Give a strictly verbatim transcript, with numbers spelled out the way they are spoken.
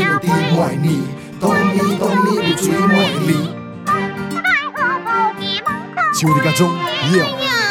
melody 爱你，当你当你有最美丽。像你家中，yeah。